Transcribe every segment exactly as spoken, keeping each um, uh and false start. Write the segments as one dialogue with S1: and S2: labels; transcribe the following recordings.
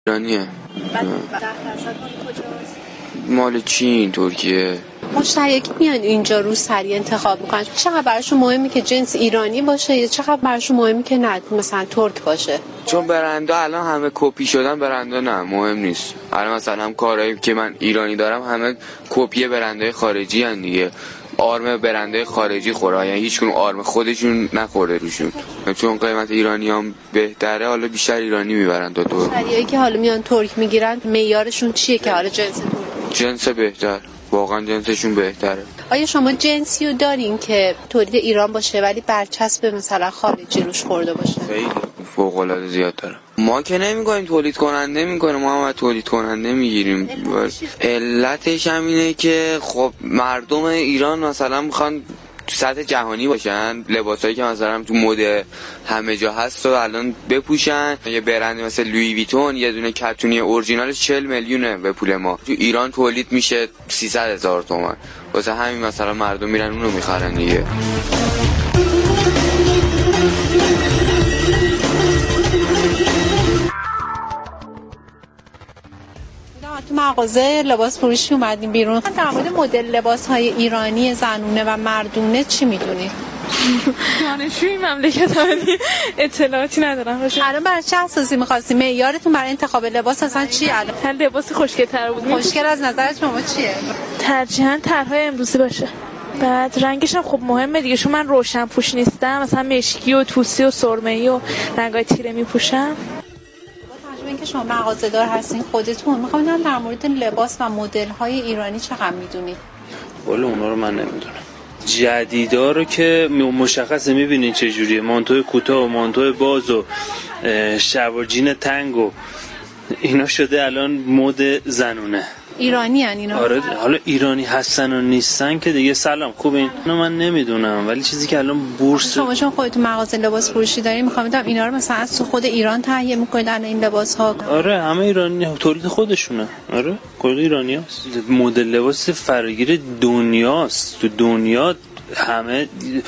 S1: ایرانیه. مال چین، ترکیه.
S2: مشتری که میان اینجا رو سری انتخاب میکنن چقدر براشون مهمه که جنس ایرانی باشه یا چقدر براشون مهمه که نه مثلا ترک باشه؟
S1: چون برنده الان همه کپی شدن، برنده نه مهم نیست. الان مثلا هم کارهایی که من ایرانی دارم همه کپی برنده خارجی ان دیگه. آرم برنده خارجی خوره، یعنی هیچ کنون آرم خودشون نخورده روشون، چون قیمت ایرانی هم بهتره. حالا بیشتر ایرانی میبرن تا ترک.
S2: مشتریایی که حالا میان ترک میگیرن معیارشون چیه که حالا جنس ترک؟
S1: جنس بهتر، واقعا جنسشون بهتره.
S2: آیا شما جنسی رو دارین که تولید ایران باشه ولی برچسب مثلا خارجی روش خورده باشه؟
S1: خیلی فوق العاده زیاد داره. ما که نمیگیم تولید کننده میکنه، ما هم تولید کننده میگیریم. علتش هم اینه که خب مردم ایران مثلا میخوان تو سطح جهانی باشن، لباسایی که مثلا تو مد همه جا هست رو الان بپوشن. یه برند مثل لویی ویتون یه دونه کتونی اورجینالش چهل میلیونه به پول ما، تو ایران تولید میشه سیصد هزار تومان. واسه همین مثلا مردم میرن اونو میخرن دیگه.
S2: تو مغازه لباس فروشی اومدیم بیرون. در مورد مدل لباس‌های ایرانی زنونه و مردونه چی می‌دونی؟
S3: دانشجوی مملکت عالی اطلاعاتی ندارم.
S2: الان برای چه اساسی می‌خواستی؟ معیارتون برای انتخاب لباس اصلا چیه الان؟
S3: هر لباس خوشگل‌تر بود.
S2: خوشگل از نظر شما چیه؟
S3: ترجیحاً طرح‌های امروزی باشه. بعد رنگش هم خب مهمه دیگه، چون من روشن پوش نیستم، مثلا مشکی و توسی و سرمه‌ای و رنگای تیره میپوشم.
S2: اینکه شما مغازه‌دار هستین خودتون، میخوام بدونم در مورد لباس و مدل‌های ایرانی چقدر میدونید؟
S4: والا اونا رو من نمیدونم. جدیدا رو که مشخصه میبینین چه جوریه، مانتو کوتاه و مانتو باز و شلوار جین تنگ و اینا شده الان مد زنونه.
S2: ایرانی ان اینا؟
S4: آره حالا ایرانی هستن و نیستن که دیگه سلام خوبین، اینو من نمیدونم، ولی چیزی که الان بورس
S2: شما چون خودتون مغازه لباس فروشی دارین، میخوام بدونم اینا رو مثلا از تو خود ایران تهیه میکنید این لباس ها؟
S4: آره همه ایرانی، تولید خودشونه. آره کل ایرانی هست. مدل لباس فراگیر دنیاست، تو دنیا همه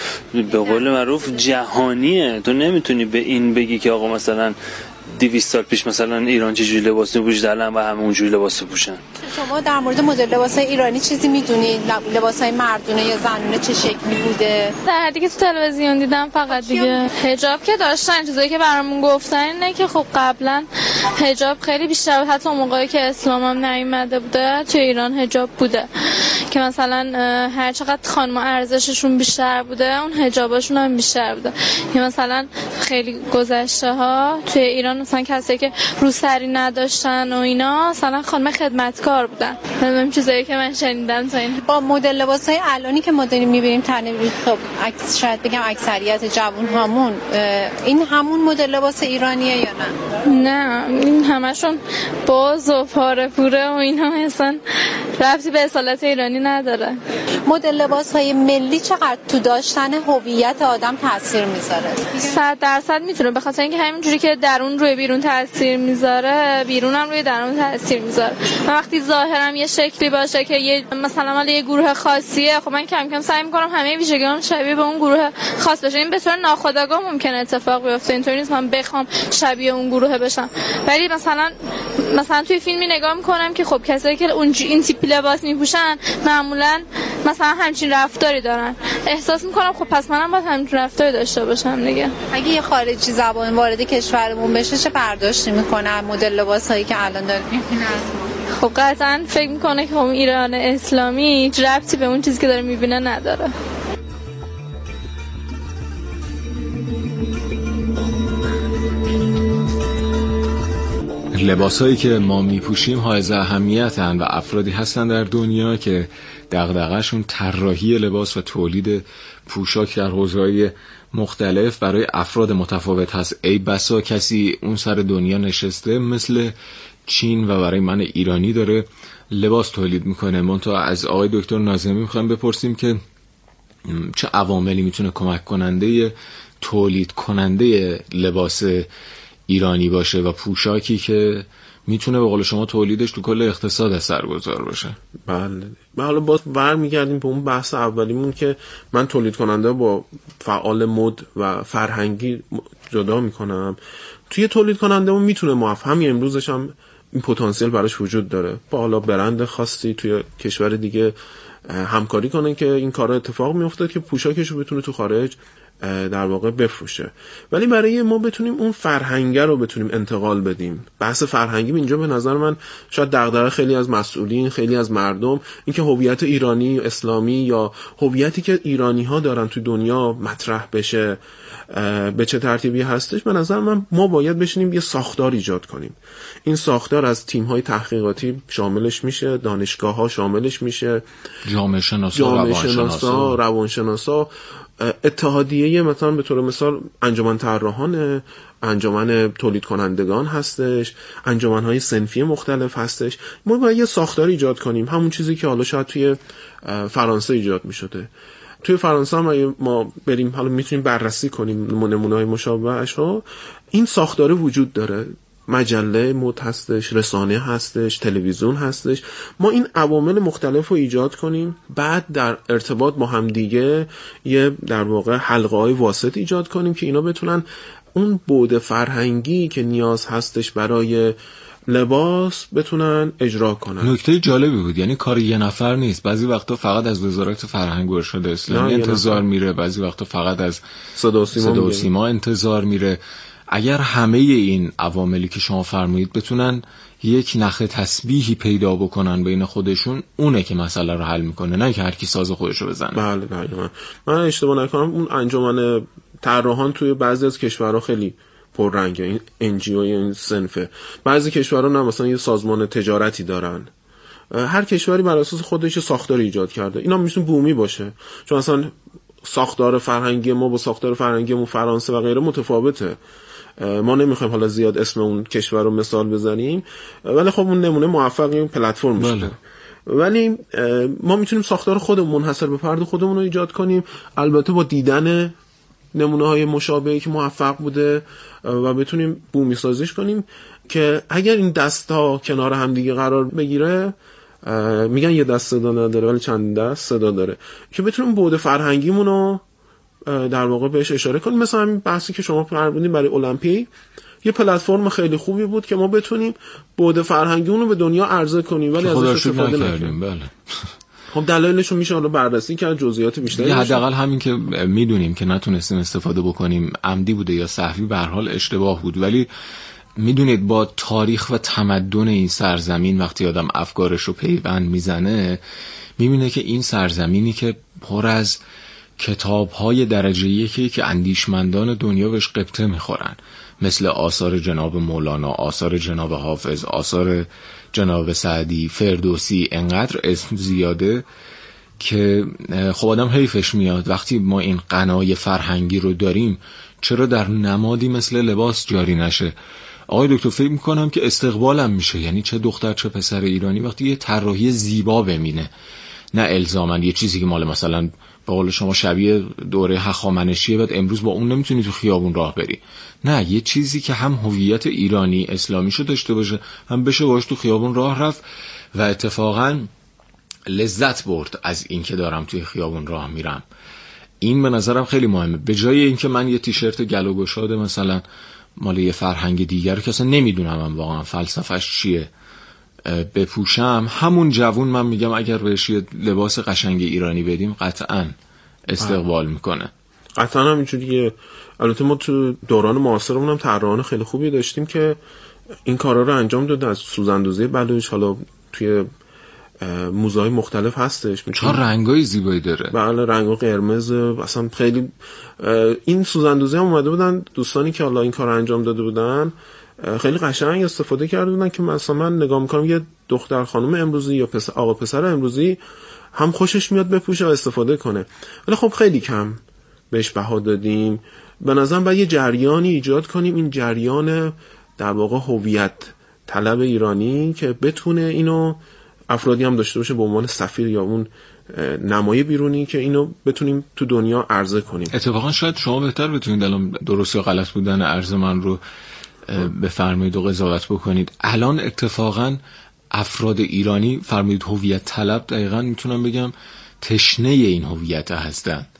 S4: به قول معروف جهانیه. تو نمیتونی به این بگی که آقا مثلا دویست سال پیش مثلا ایران چجوری لباس می‌پوشید الان و همه اونجوری لباس می‌پوشن.
S2: شما در مورد مدل لباس‌های ایرانی چیزی می‌دونید؟ لباس‌های مردونه یا زنونه چه شکلی بوده؟
S3: در حدی که تو تلویزیون دیدم فقط دیگه حجاب که داشتن. چیزایی که برامون گفتن اینه که خب قبلا حجاب خیلی بیشتر بود، حتی موقعی که اسلام هم نیومده بوده تو ایران حجاب بوده که مثلا هر چقدر خانم‌ها ارزششون بیشتر بوده اون حجاباشون هم بیشتر بوده. یا مثلا خیلی گذشته‌ها توی ایران مثلا کسایی که روسری نداشتن و اینا مثلا خانم خدمتکار بودن. همین چیزایی که من شنیدم تا این.
S2: با مدل لباسای الانی که ما داریم می‌بینیم تنویر، خب اکثر شاید بگم اکثریت جوان‌هامون این همون مدل لباس ایرانیه یا نه؟
S3: نه این همشون باز و پاره پوره و اینا اصلا ربطی به اصالت ایرانی نداره.
S2: مدل لباس‌های ملی چقدر تو داشتن هویت آدم تاثیر میذاره؟
S3: صد درصد میتونه، به خاطر اینکه همینجوری که درون روی بیرون تاثیر میذاره بیرون هم روی درون تاثیر میذاره. من وقتی ظاهرم یه شکلی باشه که یه مثلا مال یه گروه خاصیه، خب من کم کم سعی میکنم همه ویژگیام شبیه به اون گروه خاص بشه. این به طور ناخودآگاه ممکنه اتفاق بیفته، اینطوری نیست من بخوام شبیه اون گروه بشم. ولی مثلا مثلا توی فیلمی نگاه میکنم که خب کسایی که اون این تیپ لباس میپوشن معمولا مثلا همچین رفتاری دارن، احساس میکنم خب پس منم باید همچین رفتاری داشته باشم دیگه.
S2: اگه یه خارجی زبان وارد کشورمون بشه چه برداشتی میکنه مدل لباسایی که الان داریم؟
S3: خب قطعا فکر میکنه که ایران اسلامی هیچ ربطی به اون چیزی که داره میبینه نداره.
S5: لباسایی که ما میپوشیم حائز اهمیتن و افرادی هستن در دنیا که دغدغه‌شون طراحی لباس و تولید پوشاک در حوزه‌های مختلف برای افراد متفاوت هست. ای بسا کسی اون سر دنیا نشسته مثل چین و برای من ایرانی داره لباس تولید میکنه. من تا از آقای دکتر ناظمی میخوایم بپرسیم که چه عواملی میتونه کمک کننده تولید کننده لباس ایرانی باشه و پوشاکی که میتونه به قول شما تولیدش تو کل اقتصاد اثرگذار باشه.
S6: بله. ما حالا باز برمیگردیم به اون بحث اولیمون که من تولید کننده با فعال مد و فرهنگی جدا میکنم. توی تولید کنندمون میتونه موفق، همین امروزش هم این پتانسیل براش وجود داره، با حالا برند خاصی توی کشور دیگه همکاری کنه که این کارا اتفاق میفته که پوشاکشو بتونه تو خارج در واقع بفروشه. ولی برای ما بتونیم اون فرهنگه رو بتونیم انتقال بدیم، بحث فرهنگی اینجا به نظر من شاید دغدغه خیلی از مسئولین، خیلی از مردم، اینکه هویت ایرانی اسلامی یا هویتی که ایرانی ها دارن تو دنیا مطرح بشه به چه ترتیبی هستش. به نظر من ما باید بشینیم یه ساختار ایجاد کنیم. این ساختار از تیم های تحقیقاتی شاملش میشه، دانشگاه ها شاملش میشه،
S5: جامعه شناسا،
S6: جامعه شناسا، روانشناسا، اتحادیه مثلا به طور مثال انجمن طراحان، انجمن تولید کنندگان هستش، انجمن‌های صنفی مختلف هستش. ما باید یه ساختار ایجاد کنیم، همون چیزی که حالا شاید توی فرانسه ایجاد می‌شده. توی فرانسه هم ما بریم حالا میتونیم بررسی کنیم نمونه‌های مشابهش ها. این ساختاره وجود داره، مجله مد هستش، رسانه هستش، تلویزیون هستش. ما این عوامل مختلف رو ایجاد کنیم، بعد در ارتباط با هم دیگه یه در واقع حلقه های واسط ایجاد کنیم که اینا بتونن اون بعد فرهنگی که نیاز هستش برای لباس بتونن اجرا کنن.
S5: نکته جالبی بود، یعنی کار یه نفر نیست. بعضی وقتا فقط از وزارت فرهنگ و ارشاد اسلامی انتظار میره، بعضی وقتا فقط از صدا و سیما, صدا و سیما انتظار میره. اگر همه این عواملی که شما فرمودید بتونن یک نخ تسبیحی پیدا بکنن بین خودشون، اونه که مسئله رو حل میکنه، نه که هر کی ساز خودش رو بزنه.
S6: بله دقیقاً. من اشتباه نکنم اون انجمن طراحان توی بعضی از کشورها خیلی پررنگه، این ان جی او این صنفه. بعضی کشورها نه مثلا یه سازمان تجارتی دارن، هر کشوری بر اساس خودش ساختار ایجاد کرده. اینا میتونه بومی باشه، چون اصلا ساختار فرهنگی ما با ساختار فرهنگی ما فرانسه و غیره متفاوته. ما نمیخوایم حالا زیاد اسم اون کشور رو مثال بزنیم، ولی خب اون نمونه موفقی اون پلتفرم میشه. ولی ما میتونیم ساختار خودمون منحصر به فرد خودمون رو ایجاد کنیم، البته با دیدن نمونه های مشابهی که موفق بوده و بتونیم بومی سازیش کنیم که اگر این دستا کنار هم دیگه قرار بگیره، میگن یه دست صدا نداره ولی چند دست صدا داره، که بتونیم بعد فرهنگیمون رو در واقع بهش اشاره کنیم. مثلا همین بحثی که شما فرمودین برای المپیک، یه پلتفرم خیلی خوبی بود که ما بتونیم بعد فرهنگیمون رو به دنیا عرضه کنیم ولی ازش استفاده نکنیم.
S5: بله.
S6: خب دلایلش رو میشه حالا بررسی کرد، جزئیات بیشتری.
S5: حداقل همین که میدونیم که نتونستیم استفاده بکنیم، عمدی بوده یا سهوی، به هر حال اشتباه بود. ولی میدونید با تاریخ و تمدن این سرزمین وقتی آدم افکارش رو پیوند میزنه، میبینه که این سرزمینی که پر از کتاب‌های درجه یکی که اندیشمندان دنیا بهش قبطه میخورن، مثل آثار جناب مولانا، آثار جناب حافظ، آثار جناب سعدی، فردوسی، انقدر اسم زیاده که خب آدم حیفش میاد وقتی ما این غنای فرهنگی رو داریم چرا در نمادی مثل لباس جاری نشه. آقای دکتر فکر میکنم که استقبالم میشه، یعنی چه دختر چه پسر ایرانی وقتی یه طراحی زیبا ببینه، نه الزاماً یه چیزی که مال مثلا به قول شما شبیه دوره هخامنشیه بعد امروز با اون نمیتونی تو خیابون راه بری، نه یه چیزی که هم هویت ایرانی اسلامی شو داشته باشه، هم بشه باش تو خیابون راه رفت و اتفاقاً لذت برد از این که دارم توی خیابون راه میرم. این به نظرم خیلی مهمه. به جای اینکه من یه تیشرت گلو گشاده مثلا مال یه فرهنگ دیگر که اصلا نمیدونم من واقعا فلسفه‌اش چیه بپوشم، همون جوون من میگم اگر بهش یه لباس قشنگ ایرانی بدیم قطعاً استقبال میکنه.
S6: قطعاً همینجوریه. البته ما تو دوران معاصرمون هم طراحان خیلی خوبی داشتیم که این کارا رو انجام دادن، از سوزندوزی بلوچ حالا توی موزه‌های مختلف هستش.
S5: چه رنگای زیبایی داره.
S6: بله رنگا قرمز، اصلا خیلی این سوزندوزی هم اومده بودن دوستانی که حالا این کار انجام داده بودن خیلی قشنگ استفاده کرده بودن که مثلا من نگاه میکنم یه دختر خانم امروزی یا پسر آقا پسر امروزی هم خوشش میاد بپوشه و استفاده کنه، ولی خب خیلی کم بهش بها دادیم. به نظرم باید یه جریانی ایجاد کنیم، این جریان در واقع هویت طلب ایرانی که بتونه اینو افرادی هم داشته باشه به عنوان سفیر یا اون نمای بیرونی که اینو بتونیم تو دنیا عرضه کنیم.
S5: اتفاقا شاید شما بهتر بتونید الان درست یا غلط بودن عرض من رو بفرمایید و قضاوت بکنید. الان اتفاقا افراد ایرانی فرمایید هویت طلب، دقیقاً میتونم بگم تشنه این هویت هستن.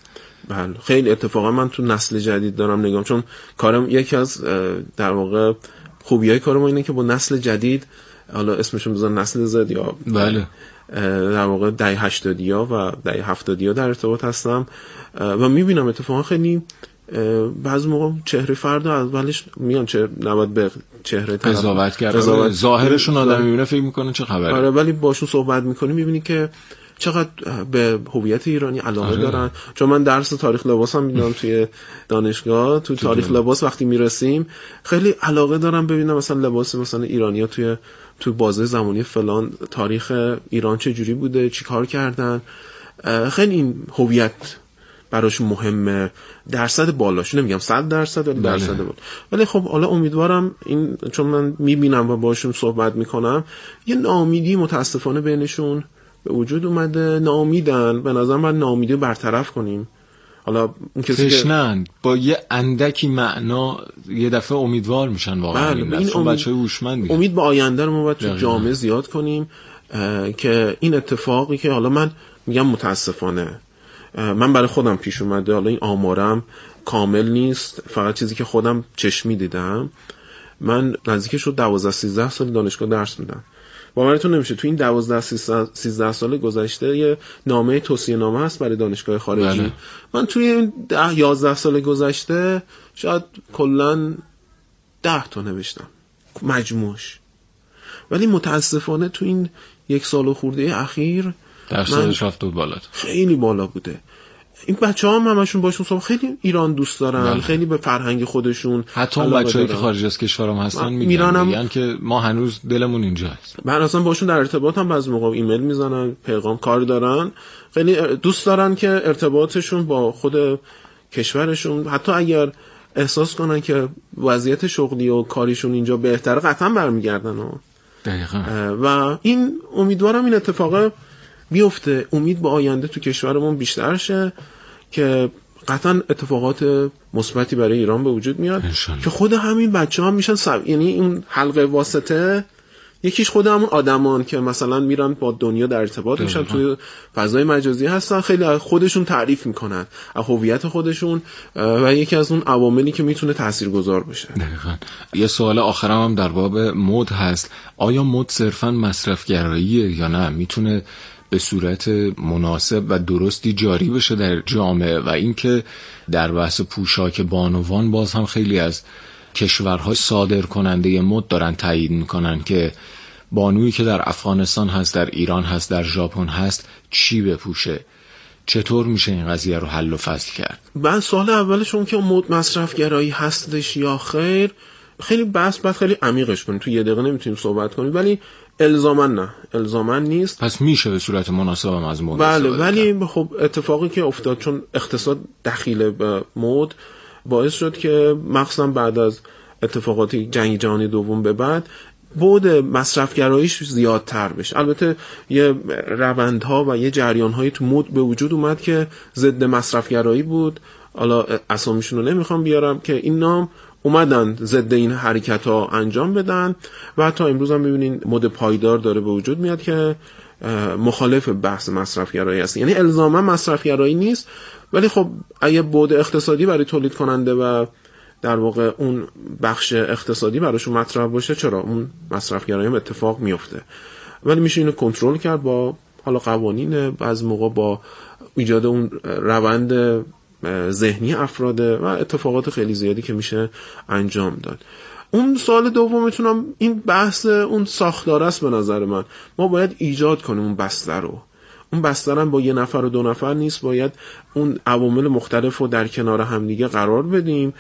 S6: بله خیلی اتفاقا من تو نسل جدید دارم نگام، چون کارم یکی از در واقع خوبیای کارم اینه که با نسل جدید، حالا اسمشون بذار نسل زد یا
S5: بله
S6: در واقع دهه هشتادیا و دهه هفتادیا در ارتباط هستم و میبینم اتفاقا خیلی بعضی موقع چهره فرد اولش میان چه نباید به چهره
S5: قضاوت کرده، ظاهرشون آدم میبینه فکر میکنه چه خبره.
S6: آره ولی باشون صحبت میکنی میبینی که چقدر به هویت ایرانی علاقه آره. دارن. چون من درس تاریخ لباس هم میدم توی دانشگاه، تو تاریخ لباس وقتی میرسیم خیلی علاقه دارم ببینم مثلا لباس مثلا ایرانی‌ها توی تو بازه زمانی فلان تاریخ ایران چه جوری بوده، چی کار کردن. خیلی این هویت براشون مهمه، درصد بالاش نمیگم صد درصد ولی درصد بالا. ولی خب حالا امیدوارم این، چون من میبینم و باشون صحبت میکنم، یه ناامیدی متاسفانه بینشون به وجود اومده، ناامیدن. به نظر من ناامیدی برطرف کنیم. حالا اون کسی
S5: تشنن با یه اندکی معنا یه دفعه امیدوار میشن واقعا.
S6: بله.
S5: این امید... بچهای هوشمند
S6: امید به آینده رو ما باید تو جامعه زیاد کنیم که این اتفاقی که حالا من میگم متاسفانه من برای خودم پیش اومده، حالا این آمارم کامل نیست، فقط چیزی که خودم چشمی دیدم. من نزدیک شد دوازده سیزده سال دانشگاه درس میدم. باورتون نمیشه تو این دوازده سیزده سال گذشته یه نامه توصیه نامه هست برای دانشگاه خارجی. بله. من توی این ده یازده سال گذشته شاید کلن ده تا نوشتم مجموعش، ولی متاسفانه تو این یک سال و خورده اخیر
S5: درصدش رفت بالا،
S6: خیلی بالا بوده. این بچه ها هم همشون باشون صحبت خیلی ایران دوست دارن. بله. خیلی به فرهنگ خودشون،
S5: حتی اون بچه‌ای که خارج از کشور هم هستن میگن هم... میگن که ما هنوز دلمون اینجاست.
S6: من اصلا باشون در ارتباط هم بعضی موقع ایمیل میزنن، پیغام کار دارن، خیلی دوست دارن که ارتباطشون با خود کشورشون، حتی اگر احساس کنن که وضعیت شغلی و کاریشون اینجا بهتره قطعا برمیگردن.
S5: دقیقاً.
S6: و این امیدوارم این اتفاق بیفته، امید به آینده تو کشورمون بیشتر شه که قطعا اتفاقات مثبتی برای ایران به وجود میاد که خود همین بچه‌ها میشن سب... یعنی این حلقه واسطه یکیش خود همون آدمان که مثلا میرن با دنیا در ارتباط میشن، توی فضای مجازی هستن، خیلی خودشون تعریف میکنن از هویت خودشون و یکی از اون عواملی که میتونه تاثیرگذار باشه.
S5: دقیقاً. یه سوال آخرم هم در باب مد هست. آیا مد صرفاً مصرف‌گراییه یا نه میتونه به صورت مناسب و درستی جاری بشه در جامعه؟ و اینکه در بحث پوشاک بانوان باز هم خیلی از کشورها صادر کننده مد دارن تایید میکنن که بانویی که در افغانستان هست، در ایران هست، در ژاپن هست چی بپوشه. چطور میشه این قضیه رو حل و فصل کرد؟
S6: بعد سوال اولشون که مد مصرف گرایی هستش یا خیر، خیلی بحث بعد خیلی عمیقش کنیم، تو یه دقیقه نمیتونیم صحبت کنیم، ولی الزاما نه، الزاما نیست.
S5: پس میشه به صورت مناسب هم از مد.
S6: بله، ولی خب اتفاقی که افتاد چون اقتصاد دخیل به مد باعث شد که مخصوصا بعد از اتفاقات جنگ جهانی دوم به بعد بعد مصرفگراییش زیادتر بشه. البته یه روندها و یه جریان‌هایی تو مد به وجود اومد که ضد مصرفگرایی بود، حالا اسامیشون رو نمیخوام بیارم، که این نام اومدن ضد این حرکت ها انجام بدن و حتی امروز هم میبینین مد پایدار داره به وجود میاد که مخالف بحث مصرفگرایی هست. یعنی الزاما مصرفگرایی نیست، ولی خب اگه بعد اقتصادی برای تولید کننده و در واقع اون بخش اقتصادی براشون مطرح باشه، چرا اون مصرفگرایی هم اتفاق میفته. ولی میشه اینو کنترل کرد با حالا قوانین، بعضی موقع با ایجاد اون روند ذهنی افراده و اتفاقات خیلی زیادی که میشه انجام داد. اون سوال دومتونم این بحث اون ساختار است. به نظر من ما باید ایجاد کنیم اون بستر رو. اون بستر هم با یه نفر و دو نفر نیست، باید اون عوامل مختلف رو در کنار همدیگه قرار بدیم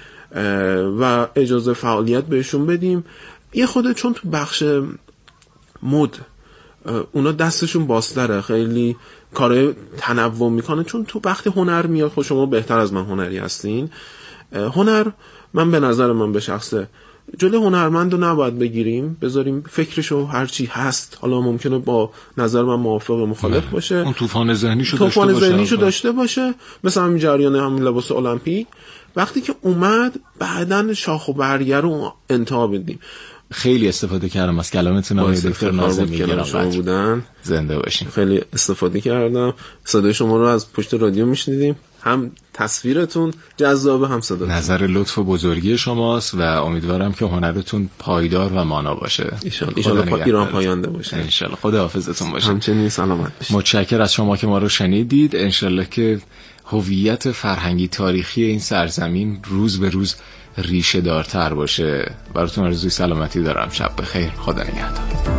S6: و اجازه فعالیت بهشون بدیم. یه خود چون تو بخش مد اونا دستشون بازتره، خیلی کارهای تنوع میکنه، چون تو وقتی هنر میاد، خود شما بهتر از من هنری هستین، هنر من به نظر من به شخصه جلوی هنرمند رو نباید بگیریم، بذاریم فکرشو هرچی هست، حالا ممکنه با نظر من موافق و مخالف باشه،
S5: اون طوفان ذهنیشو داشته
S6: باشه،
S5: طوفان
S6: ذهنیشو داشته باشه، مثل همین جریان همین لباس المپیک وقتی که اومد بعدن شاخ و برگ رو انتها بدیم.
S5: خیلی استفاده کردم از کلامتون آقای دکتر ناظمی گرامی
S6: بودن.
S5: زنده باشین.
S6: خیلی استفاده کردم. صدای شما رو از پشت رادیو میشنیدیم. هم تصویرتون جذابه هم صدا.
S5: نظر لطف و بزرگی شماست و امیدوارم که هنرتون پایدار و مانا باشه.
S6: ایشالله پا ایران پاینده باشه.
S5: انشالله. خدا حافظتون باشه.
S6: همچنین سلامت باشید.
S5: متشکر از شما که ما رو شنیدید. انشالله که هویت فرهنگی تاریخی این سرزمین روز به روز ریشه دارتر باشه. براتون آرزوی سلامتی دارم. شب بخیر. خدا نگهدار.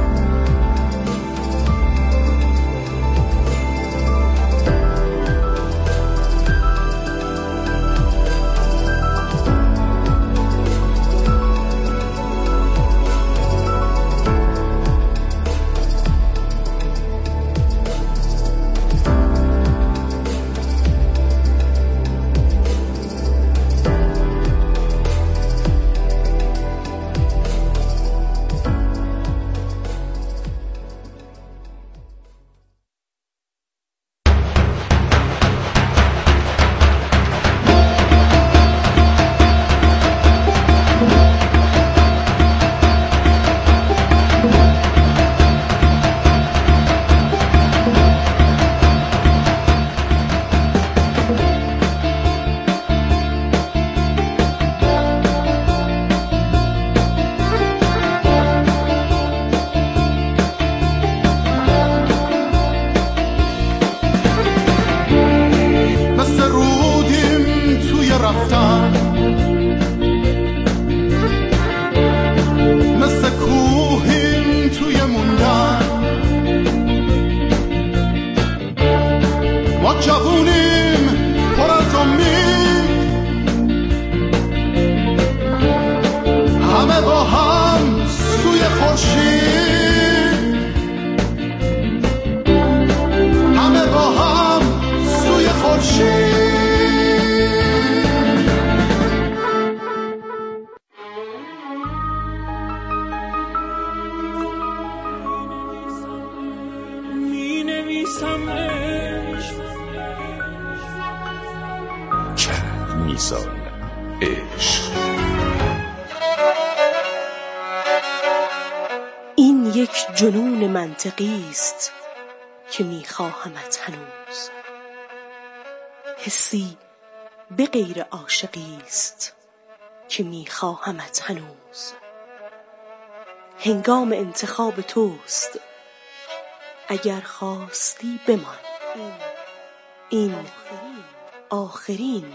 S7: این یک جنون منطقی است که میخواهمت هنوز، حسی به غیر عاشقی است که میخواهمت هنوز. هنگام انتخاب توست، اگر خواستی بمان. این آخرین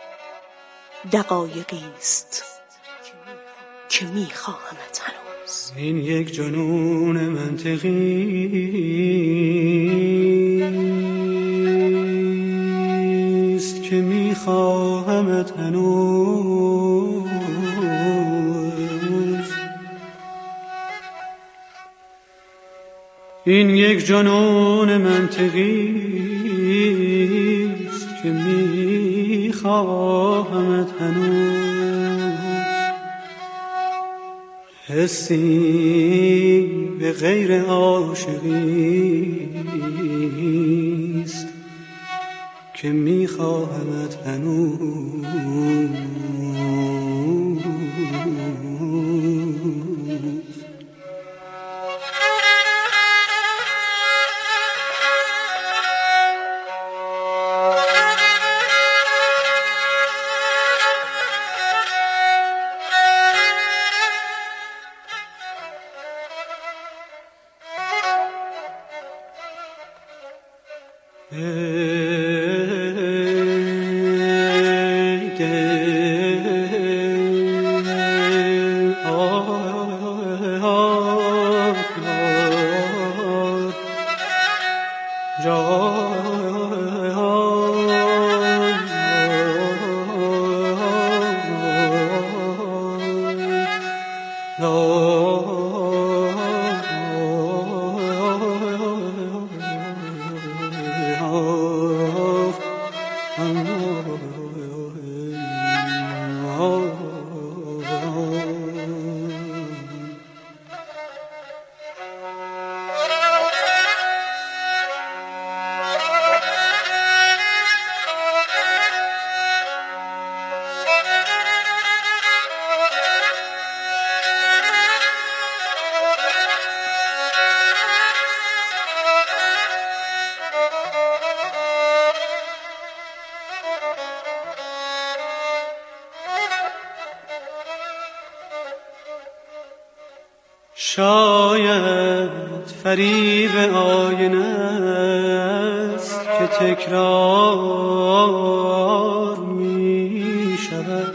S7: دقایقی است که میخواهمت هنوز.
S8: این یک جنون منطقی است که میخواهمت هنوز. این یک جنون منطقی است که میخواهمت هنوز. حسی به غیر عاشقی است که میخواهمت هنوز. شاید فریب آینه است که تکرار می شود.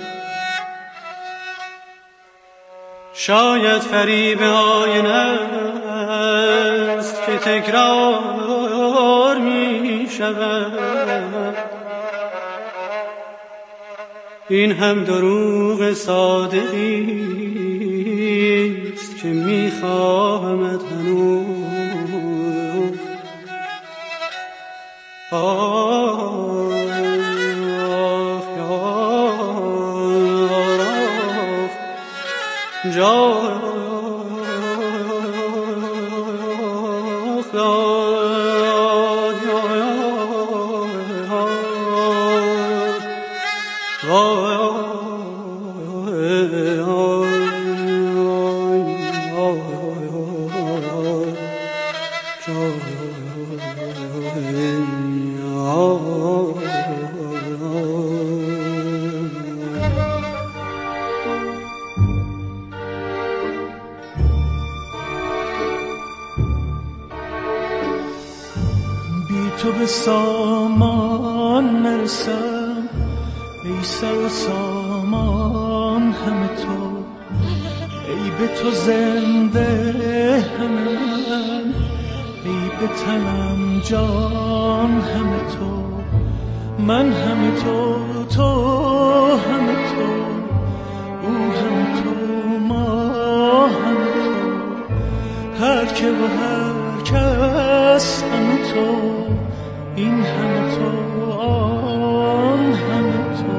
S8: شاید فریب آینه است که تکرار می شود. این هم دروغ صادقی است که میخواهمت هنوز. آه جا
S9: تو به سامان نرسم، ای سر و سامان همه تو، ای به تو زنده همه من، ای به تنم جان همه تو، من همه تو، تو همه تو، او همه تو، ما همه تو، هر که و هر کس همه تو، این همه تو، آن همه تو.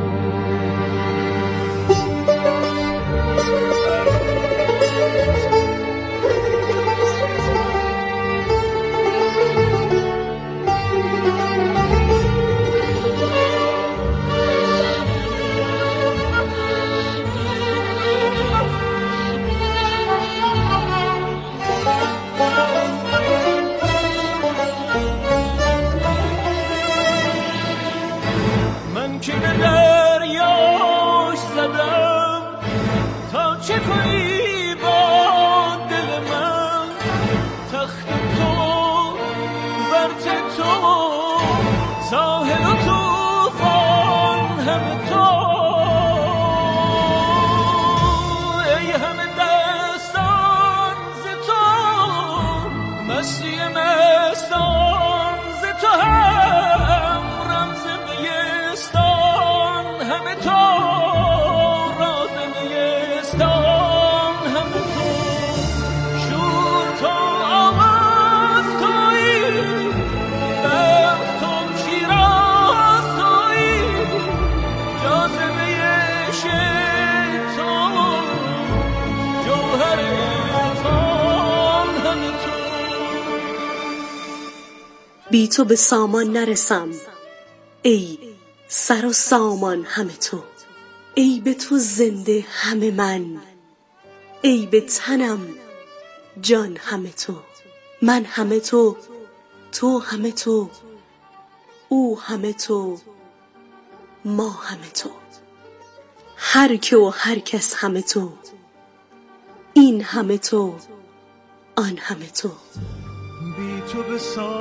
S7: بی تو به سامان نرسم، ای سر و سامان همه تو، ای به تو زنده همه من، ای به تنم جان همه تو، من همه تو، تو همه تو، او همه تو، ما همه تو، هر که و هر کس همه تو، این همه تو، آن همه تو.
S9: بی تو به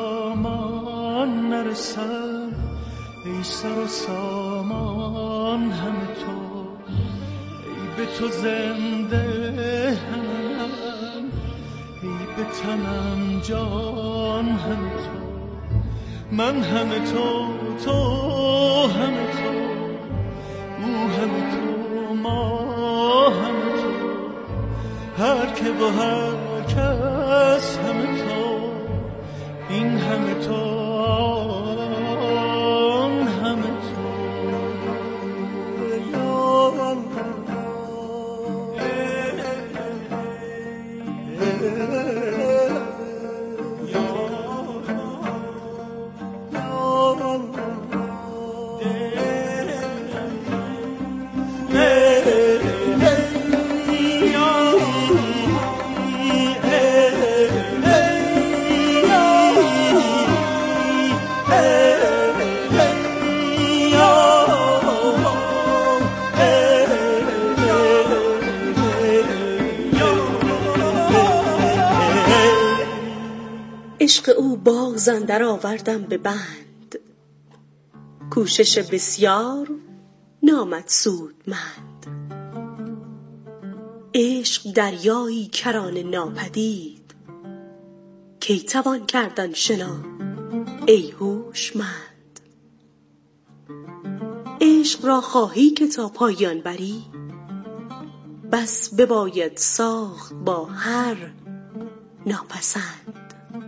S9: سامان نرسم، ای سر و سامان همه تو، ای به تو زنده همه من، ای به تنم جان همه تو، من همه تو، تو همه تو، او همه تو، ما همه تو، هر که با هر کس همه تو، این همه تو، آن همه تو.
S7: عشق او باز اندر آوردم به بند، کوشش بسیار نامد سودمند. عشق دریایی کران ناپدید، کی توان کردن شنا ای هوشمند. عشق را خواهی که تا پایان بری، بس بباید ساخت با هر ناپسند.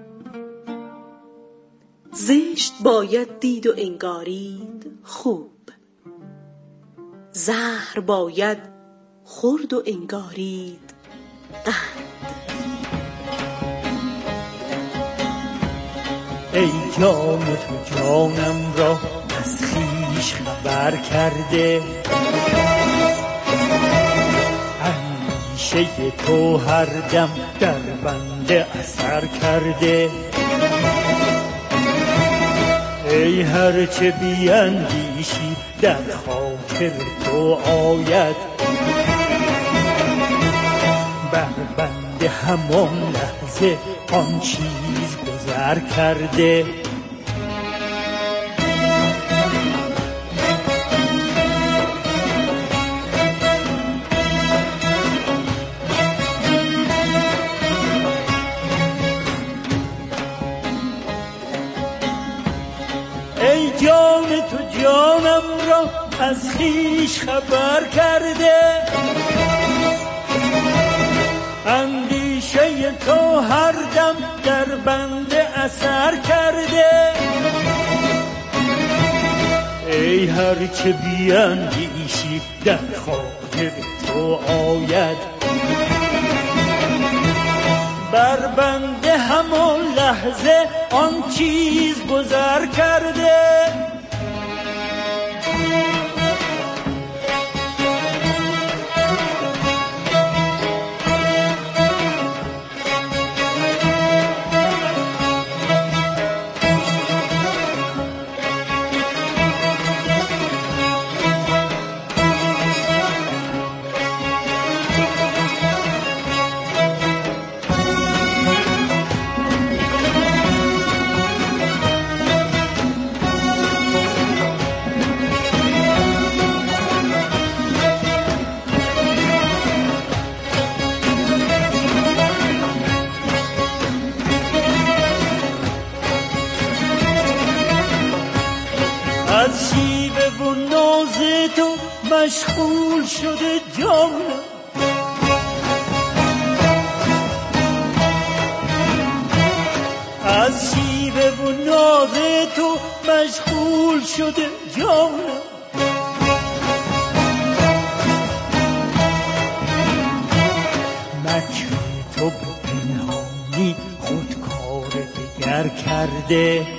S7: زشت باید دید و انگارید خوب، زهر باید خورد و انگارید قند.
S9: ای جان تو جانم را از خویش خبر کرده، اندیشه تو هر دم در بنده اثر کرده. ای هرچه بیندیشی در خاطر تو آید، بر بنده همان لحظه آن چیز گذر کرده. ای جان تو جانم را از خویش خبر کرده، اندیشه تو هر دم در بنده اثر کرده. ای هرچه بیندیشی در خاطر تو آید، بر بنده همان لحظه آن چیز گذر کرده. از شیوه و ناز تو مشغول شده جانم، از شیوه و ناز تو مشغول شده جانم. مکر تو به پنهانی خود کار دگر کرده.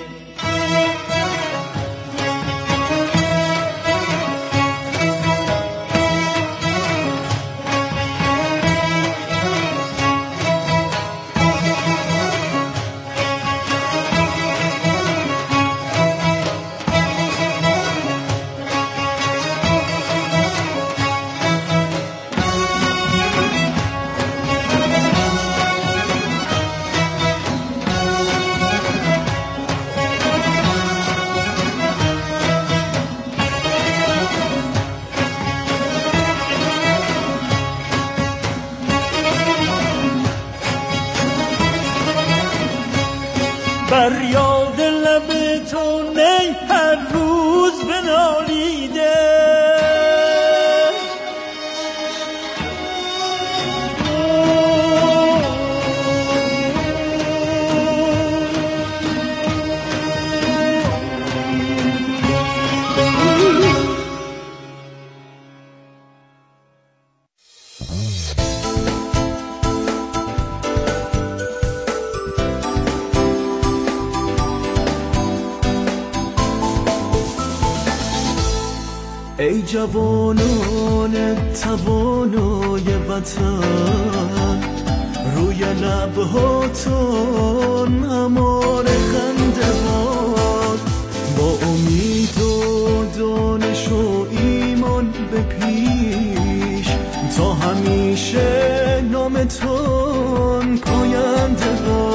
S9: بر یاد لب تو نی هر روز بنالیده. ای جوانان توانای وطن، روی لبهاتون امان خنده باد، با امید و دانش و ایمان به پیش، تا همیشه نامتون پاینده باد.